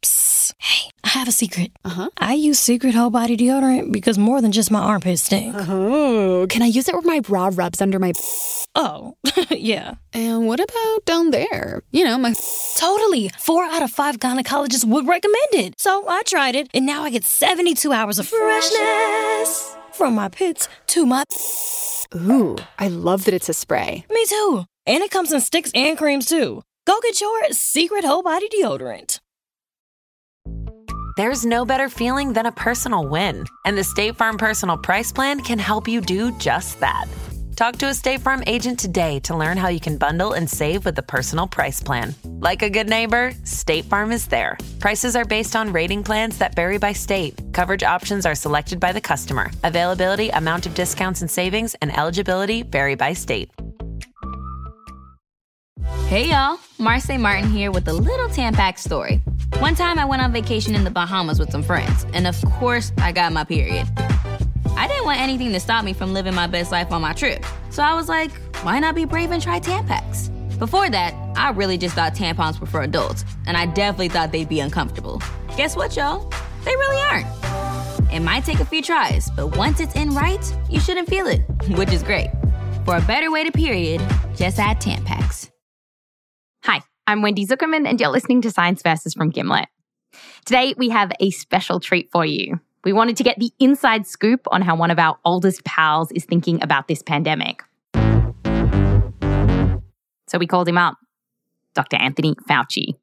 Hey, I have a secret. Uh-huh. I use Secret Whole Body Deodorant because more than just my armpits stink. Oh, can I use it where my bra rubs under my... Oh, yeah. And what about down there? You know, my... Totally. 4 out of 5 gynecologists would recommend it. So I tried it, and now I get 72 hours of freshness from my pits to my... Ooh, I love that it's a spray. Me too. And it comes in sticks and creams too. Go get your Secret Whole Body Deodorant. There's no better feeling than a personal win, and the State Farm Personal Price Plan can help you do just that. Talk to a State Farm agent today to learn how you can bundle and save with the Personal Price Plan. Like a good neighbor, State Farm is there. Prices are based on rating plans that vary by state. Coverage options are selected by the customer. Availability, amount of discounts and savings, and eligibility vary by state. Hey y'all, Marseille Martin here with a little Tampax story. One time I went on vacation in the Bahamas with some friends, and of course I got my period. I didn't want anything to stop me from living my best life on my trip, so I was like, why not be brave and try Tampax? Before that, I really just thought tampons were for adults, and I definitely thought they'd be uncomfortable. Guess what, y'all? They really aren't. It might take a few tries, but once it's in right, you shouldn't feel it, which is great. For a better way to period, just add Tampax. Hi, I'm Wendy Zuckerman, and you're listening to Science Versus from Gimlet. Today, we have a special treat for you. We wanted to get the inside scoop on how one of our oldest pals is thinking about this pandemic. So we called him up, Dr. Anthony Fauci.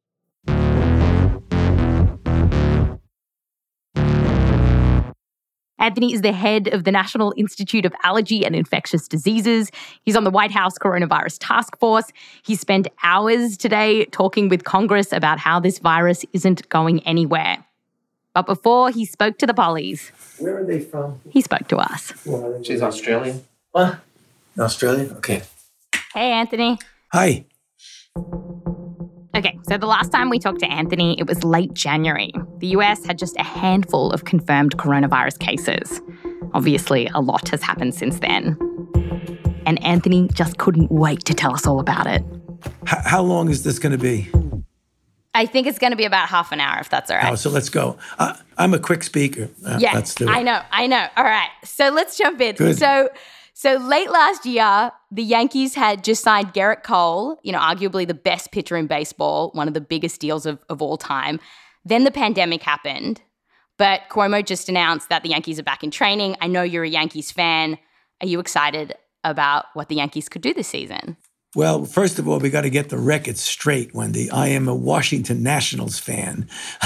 Anthony is the head of the National Institute of Allergy and Infectious Diseases. He's on the White House Coronavirus Task Force. He spent hours today talking with Congress about how this virus isn't going anywhere. But before he spoke to the pollies... Where are they from? He spoke to us. She's Australian. What? Australian? Okay. Hey, Anthony. Hi. Okay, so the last time we talked to Anthony, it was late January. The US had just a handful of confirmed coronavirus cases. Obviously, a lot has happened since then. And Anthony just couldn't wait to tell us all about it. How long is this going to be? I think it's going to be about half an hour, if that's all right. Oh, so let's go. I'm a quick speaker. Yeah, let's do it. I know. All right, so let's jump in. Good. So late last year, the Yankees had just signed Gerrit Cole, arguably the best pitcher in baseball, one of the biggest deals of all time. Then the pandemic happened, but Cuomo just announced that the Yankees are back in training. I know you're a Yankees fan. Are you excited about what the Yankees could do this season? Well, first of all, we got to get the record straight, Wendy. I am a Washington Nationals fan.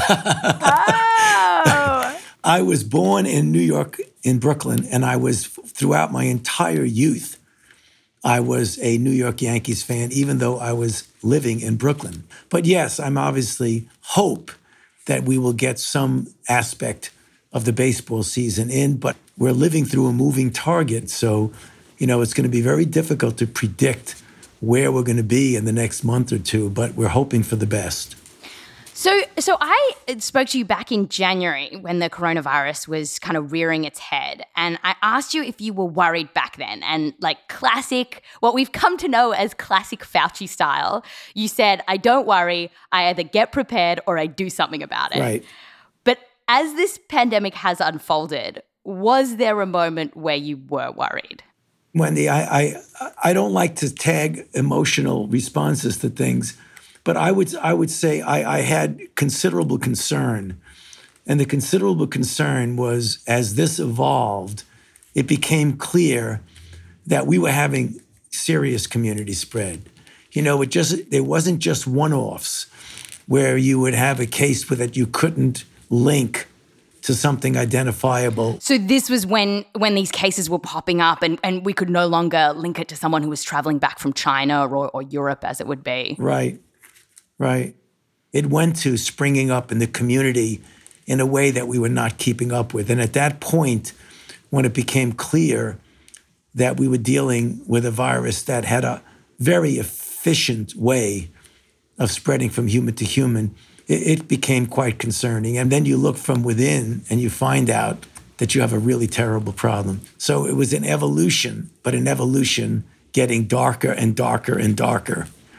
Oh! I was born in New York, in Brooklyn, and I was, throughout my entire youth, I was a New York Yankees fan, even though I was living in Brooklyn. But yes, I'm obviously hope that we will get some aspect of the baseball season in, but we're living through a moving target, so, it's going to be very difficult to predict where we're going to be in the next month or two, but we're hoping for the best. So I spoke to you back in January when the coronavirus was kind of rearing its head, and I asked you if you were worried back then. And classic, what we've come to know as classic Fauci style, you said, I don't worry, I either get prepared or I do something about it. Right. But as this pandemic has unfolded, was there a moment where you were worried? Wendy, I don't like to tag emotional responses to things, but I would say I had considerable concern. And the considerable concern was, as this evolved, it became clear that we were having serious community spread. There wasn't just one-offs where you would have a case that you couldn't link to something identifiable. So this was when these cases were popping up and we could no longer link it to someone who was traveling back from China or Europe, as it would be. Right. It went to springing up in the community in a way that we were not keeping up with. And at that point, when it became clear that we were dealing with a virus that had a very efficient way of spreading from human to human, it became quite concerning. And then you look from within and you find out that you have a really terrible problem. So it was an evolution, but an evolution getting darker and darker and darker.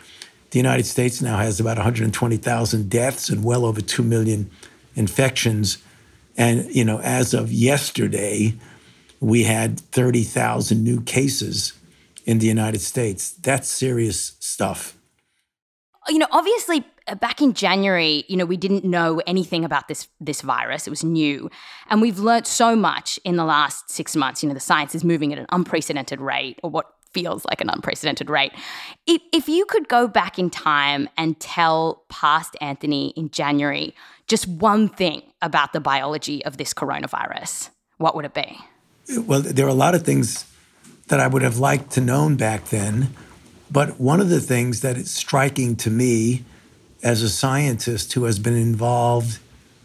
The United States now has about 120,000 deaths and well over 2 million infections. And, as of yesterday, we had 30,000 new cases in the United States. That's serious stuff. Obviously, back in January, we didn't know anything about this virus. It was new. And we've learned so much in the last 6 months. The science is moving at an unprecedented rate, or what feels like an unprecedented rate. If you could go back in time and tell past Anthony in January just one thing about the biology of this coronavirus, what would it be? Well, there are a lot of things that I would have liked to known back then. But one of the things that is striking to me as a scientist who has been involved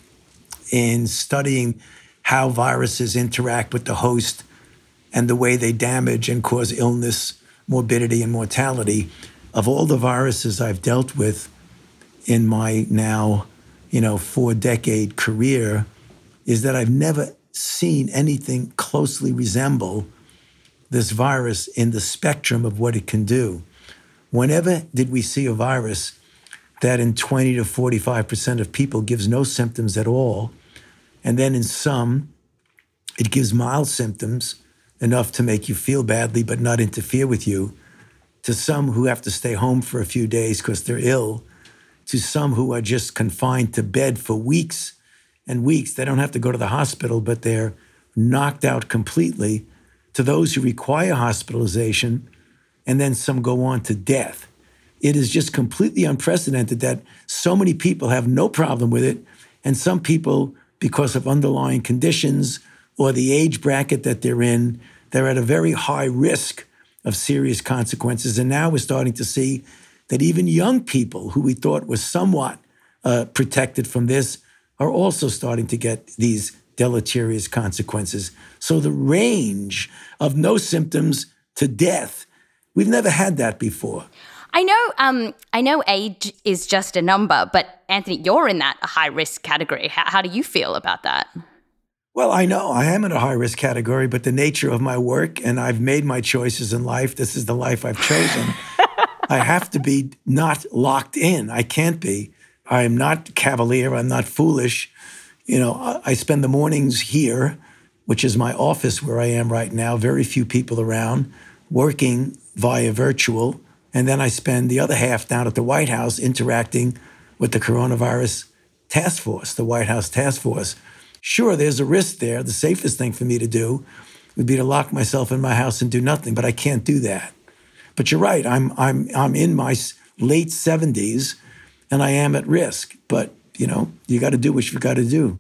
in studying how viruses interact with the host and the way they damage and cause illness, morbidity, and mortality, of all the viruses I've dealt with in my now, 4-decade career, is that I've never seen anything closely resemble this virus in the spectrum of what it can do. Whenever did we see a virus that in 20 to 45% of people gives no symptoms at all, and then in some, it gives mild symptoms, enough to make you feel badly but not interfere with you, to some who have to stay home for a few days because they're ill, to some who are just confined to bed for weeks and weeks. They don't have to go to the hospital, but they're knocked out completely, to those who require hospitalization, and then some go on to death. It is just completely unprecedented that so many people have no problem with it, and some people, because of underlying conditions or the age bracket that they're in, they're at a very high risk of serious consequences. And now we're starting to see that even young people who we thought were somewhat protected from this are also starting to get these deleterious consequences. So the range of no symptoms to death, we've never had that before. I know age is just a number, but Anthony, you're in that high-risk category. How do you feel about that? Well, I know I am in a high-risk category, but the nature of my work, and I've made my choices in life, this is the life I've chosen, I have to be not locked in. I can't be. I am not cavalier. I'm not foolish. I spend the mornings here, which is my office where I am right now, very few people around, working via virtual. And then I spend the other half down at the White House interacting with the coronavirus task force, the White House task force. Sure, there's a risk there. The safest thing for me to do would be to lock myself in my house and do nothing, but I can't do that. But you're right, I'm in my late 70s and I am at risk. But, you got to do what you've got to do.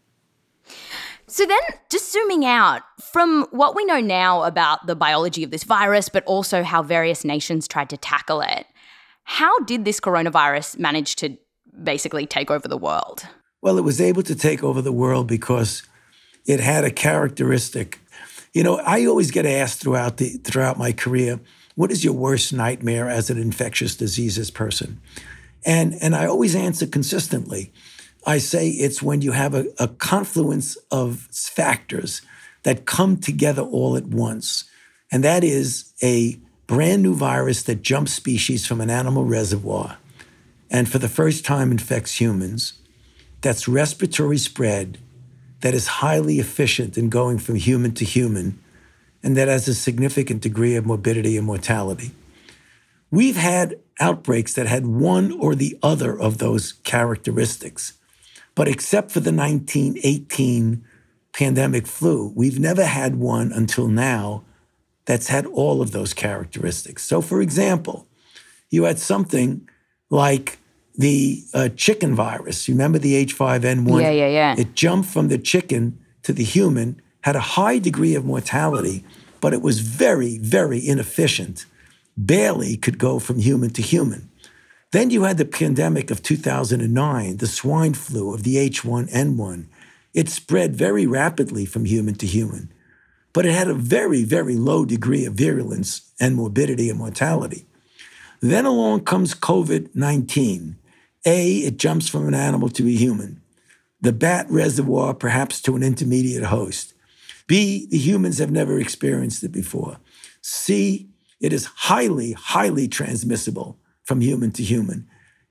So then, just zooming out, from what we know now about the biology of this virus, but also how various nations tried to tackle it, how did this coronavirus manage to basically take over the world? Well, it was able to take over the world because it had a characteristic. I always get asked throughout my career, what is your worst nightmare as an infectious diseases person? And I always answer consistently. I say it's when you have a confluence of factors that come together all at once. And that is a brand new virus that jumps species from an animal reservoir and for the first time infects humans, that's respiratory spread, that is highly efficient in going from human to human, and that has a significant degree of morbidity and mortality. We've had outbreaks that had one or the other of those characteristics. But except for the 1918 pandemic flu, we've never had one until now that's had all of those characteristics. So, for example, you had something like the chicken virus. You remember the H5N1? Yeah. It jumped from the chicken to the human, had a high degree of mortality, but it was very, very inefficient. Barely could go from human to human. Then you had the pandemic of 2009, the swine flu of the H1N1. It spread very rapidly from human to human, but it had a very, very low degree of virulence and morbidity and mortality. Then along comes COVID-19. A, it jumps from an animal to a human. The bat reservoir, perhaps to an intermediate host. B, the humans have never experienced it before. C, it is highly, highly transmissible from human to human.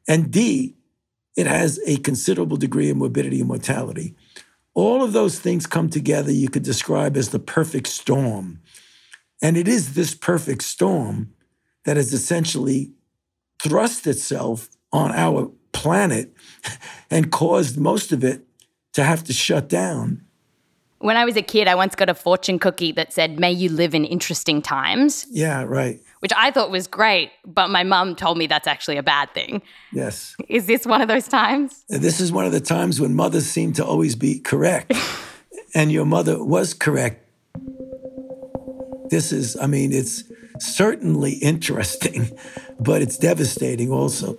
And D, it has a considerable degree of morbidity and mortality. All of those things come together, you could describe as the perfect storm. And it is this perfect storm that has essentially thrust itself on our planet and caused most of it to have to shut down. When I was a kid, I once got a fortune cookie that said, "May you live in interesting times." Yeah, right. Which I thought was great, but my mum told me that's actually a bad thing. Yes. Is this one of those times? This is one of the times when mothers seem to always be correct. And your mother was correct. It's certainly interesting, but it's devastating also.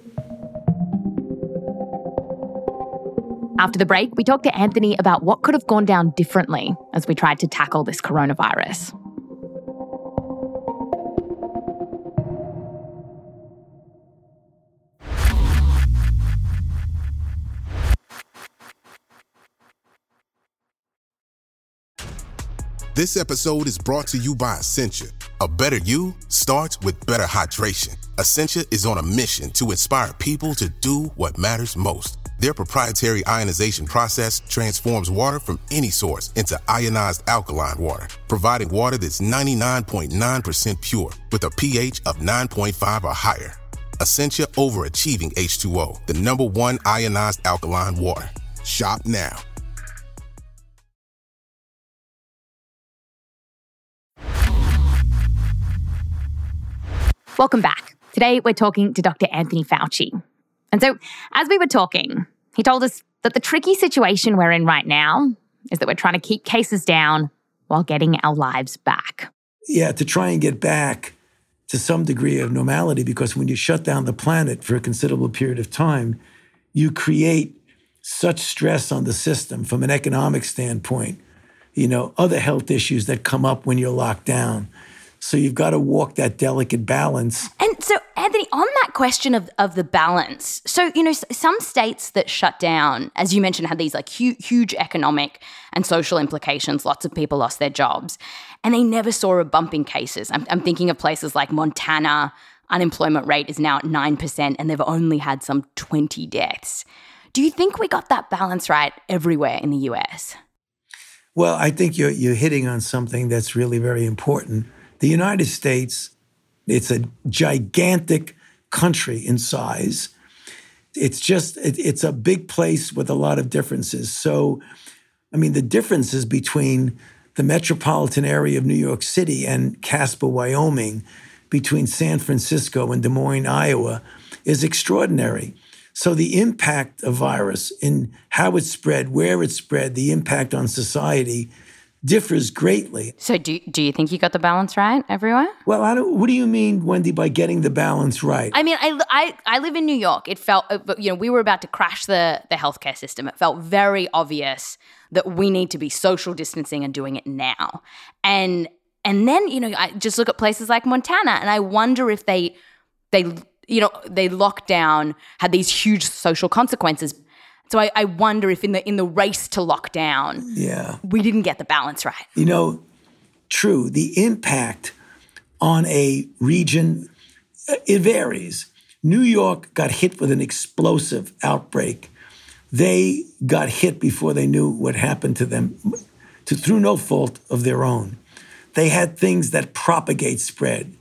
After the break, we talked to Anthony about what could have gone down differently as we tried to tackle this coronavirus. This episode is brought to you by Essentia. A better you starts with better hydration. Essentia is on a mission to inspire people to do what matters most. Their proprietary ionization process transforms water from any source into ionized alkaline water, providing water that's 99.9% pure with a pH of 9.5 or higher. Essentia overachieving H2O, the #1 ionized alkaline water. Shop now. Welcome back. Today, we're talking to Dr. Anthony Fauci. And so, as we were talking, he told us that the tricky situation we're in right now is that we're trying to keep cases down while getting our lives back. Yeah, to try and get back to some degree of normality, because when you shut down the planet for a considerable period of time, you create such stress on the system from an economic standpoint, other health issues that come up when you're locked down. So you've got to walk that delicate balance. And so, Anthony, on that question of the balance, so, some states that shut down, as you mentioned, had these huge economic and social implications. Lots of people lost their jobs and they never saw a bump in cases. I'm thinking of places like Montana. Unemployment rate is now at 9% and they've only had some 20 deaths. Do you think we got that balance right everywhere in the US? Well, I think you're hitting on something that's really very important. The United States, it's a gigantic country in size. It's a big place with a lot of differences. So, the differences between the metropolitan area of New York City and Casper, Wyoming, between San Francisco and Des Moines, Iowa, is extraordinary. So the impact of virus in how it spread, where it spread, the impact on society differs greatly. So do you think you got the balance right everywhere? Well, what do you mean, Wendy, by getting the balance right? I live in New York. It felt, we were about to crash the healthcare system. It felt very obvious that we need to be social distancing and doing it now. And then, I just look at places like Montana and I wonder if they locked down, had these huge social consequences. So I wonder if in the race to lock down, we didn't get the balance right. True. The impact on a region, it varies. New York got hit with an explosive outbreak. They got hit before they knew what happened to them, through no fault of their own. They had things that propagate spread.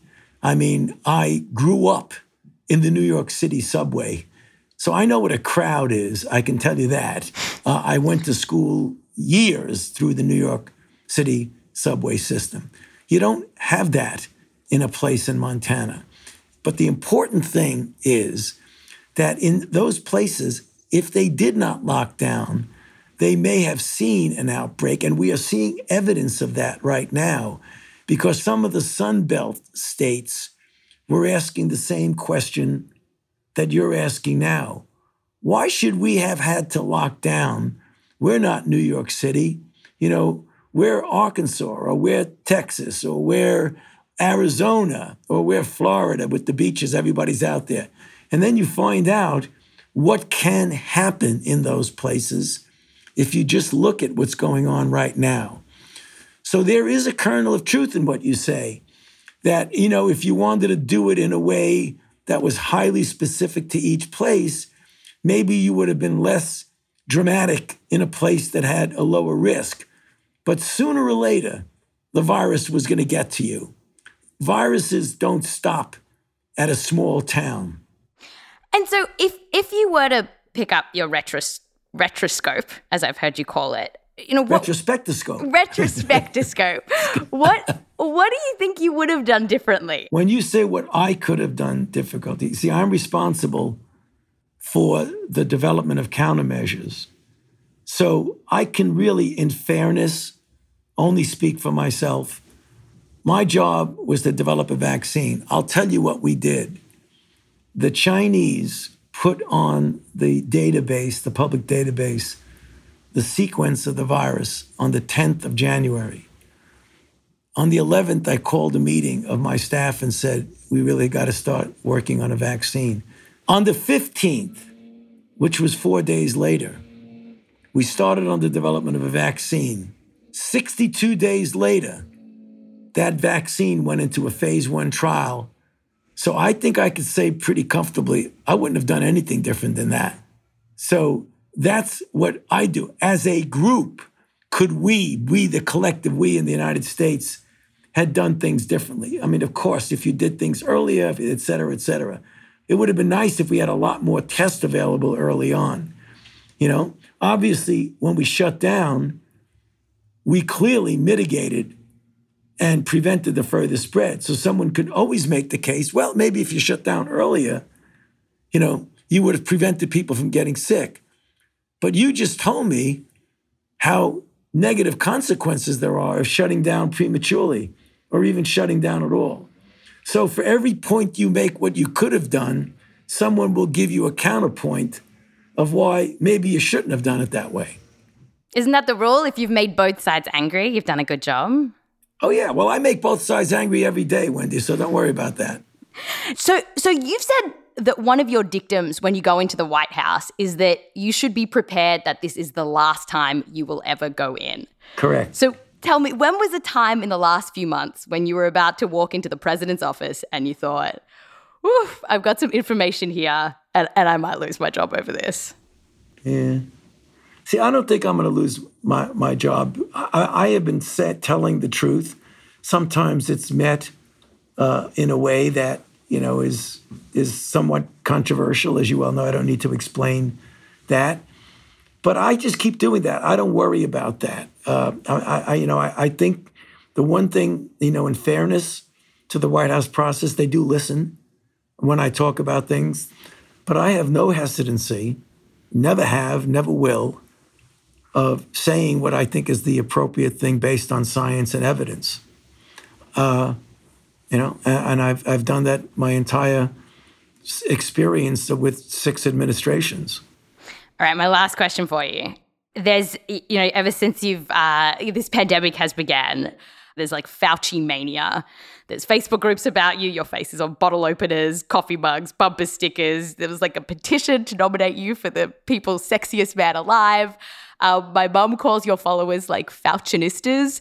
I grew up in the New York City subway. So I know what a crowd is, I can tell you that. I went to school years through the New York City subway system. You don't have that in a place in Montana. But the important thing is that in those places, if they did not lock down, they may have seen an outbreak, and we are seeing evidence of that right now because some of the Sun Belt states were asking the same question that you're asking now. Why should we have had to lock down? We're not New York City. We're Arkansas, or we're Texas, or we're Arizona, or we're Florida with the beaches. Everybody's out there. And then you find out what can happen in those places if you just look at what's going on right now. So there is a kernel of truth in what you say, that, if you wanted to do it in a way that was highly specific to each place, maybe you would have been less dramatic in a place that had a lower risk. But sooner or later, the virus was going to get to you. Viruses don't stop at a small town. And so if you were to pick up your retroscope, as I've heard you call it, Retrospectoscope. What do you think you would have done differently? When you say what I could have done differently, see, I'm responsible for the development of countermeasures. So I can really, in fairness, only speak for myself. My job was to develop a vaccine. I'll tell you what we did. The Chinese put on the database, the public database, the sequence of the virus on the 10th of January. On the 11th, I called a meeting of my staff and said, we really got to start working on a vaccine. On the 15th, which was 4 days later, we started on the development of a vaccine. 62 days later, that vaccine went into a phase 1 trial. So I think I could say pretty comfortably, I wouldn't have done anything different than that. So that's what I do. As a group, could we, the collective we in the United States, had done things differently? I mean, of course, if you did things earlier, et cetera, et cetera. It would have been nice if we had a lot more tests available early on. You know, obviously, when we shut down, we clearly mitigated and prevented the further spread. So someone could always make the case, well, maybe if you shut down earlier, you would have prevented people from getting sick. But you just told me how negative consequences there are of shutting down prematurely or even shutting down at all. So for every point you make what you could have done, someone will give you a counterpoint of why maybe you shouldn't have done it that way. Isn't that the rule? If you've made both sides angry, you've done a good job? Oh, yeah. Well, I make both sides angry every day, Wendy, so don't worry about that. So you've said that one of your dictums when you go into the White House is that you should be prepared that this is the last time you will ever go in. Correct. So tell me, when was a time in the last few months when you were about to walk into the president's office and you thought, oof, I've got some information here and I might lose my job over this? Yeah. See, I don't think I'm going to lose my job. I have been telling the truth. Sometimes it's met in a way that, is somewhat controversial. As you well know, I don't need to explain that. But I just keep doing that. I don't worry about that. I think the one thing, in fairness to the White House process, they do listen when I talk about things. But I have no hesitancy, never have, never will, of saying what I think is the appropriate thing based on science and evidence. And I've done that my entire experience with 6 administrations. All right, my last question for you. There's, ever since this pandemic has began, there's like Fauci mania. There's Facebook groups about you. Your face is on bottle openers, coffee mugs, bumper stickers. There was like a petition to nominate you for the People's Sexiest Man Alive. My mum calls your followers like Faucionistas.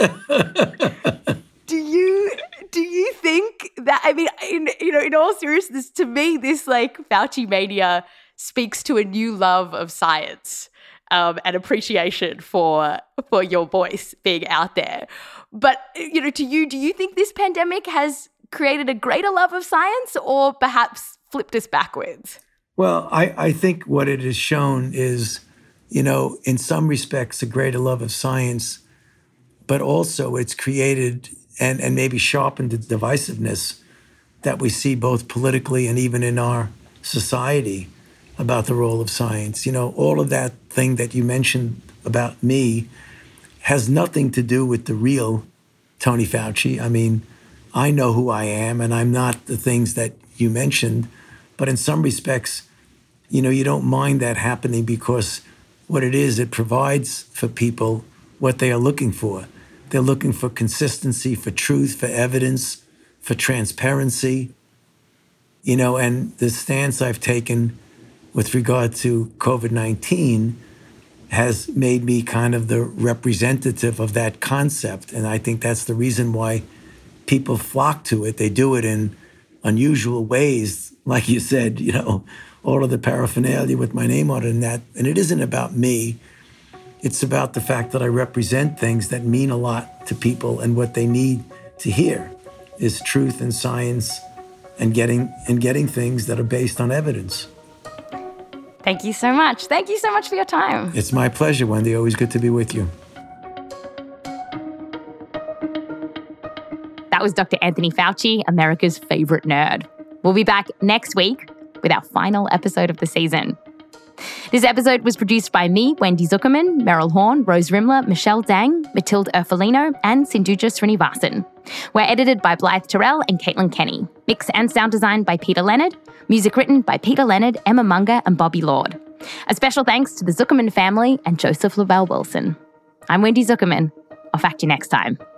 Do you think that, I mean, in all seriousness, to me, this like Fauci mania speaks to a new love of science and appreciation for your voice being out there. But, to you, do you think this pandemic has created a greater love of science or perhaps flipped us backwards? Well, I think what it has shown is, in some respects, a greater love of science, but also it's created and maybe sharpened the divisiveness that we see both politically and even in our society about the role of science. All of that thing that you mentioned about me has nothing to do with the real Tony Fauci. I mean, I know who I am, and I'm not the things that you mentioned. But in some respects, you don't mind that happening because what it is, it provides for people what they are looking for. They're looking for consistency, for truth, for evidence, for transparency. And the stance I've taken with regard to COVID-19 has made me kind of the representative of that concept. And I think that's the reason why people flock to it. They do it in unusual ways, like you said, all of the paraphernalia with my name on it and that. And it isn't about me. It's about the fact that I represent things that mean a lot to people, and what they need to hear is truth and science and getting things that are based on evidence. Thank you so much. Thank you so much for your time. It's my pleasure, Wendy. Always good to be with you. That was Dr. Anthony Fauci, America's favorite nerd. We'll be back next week with our final episode of the season. This episode was produced by me, Wendy Zuckerman, Meryl Horn, Rose Rimler, Michelle Dang, Matilde Erfolino, and Sindhuja Srinivasan. We're edited by Blythe Terrell and Caitlin Kenny. Mix and sound design by Peter Leonard. Music written by Peter Leonard, Emma Munger, and Bobby Lord. A special thanks to the Zuckerman family and Joseph Lavelle Wilson. I'm Wendy Zuckerman. I'll fact you next time.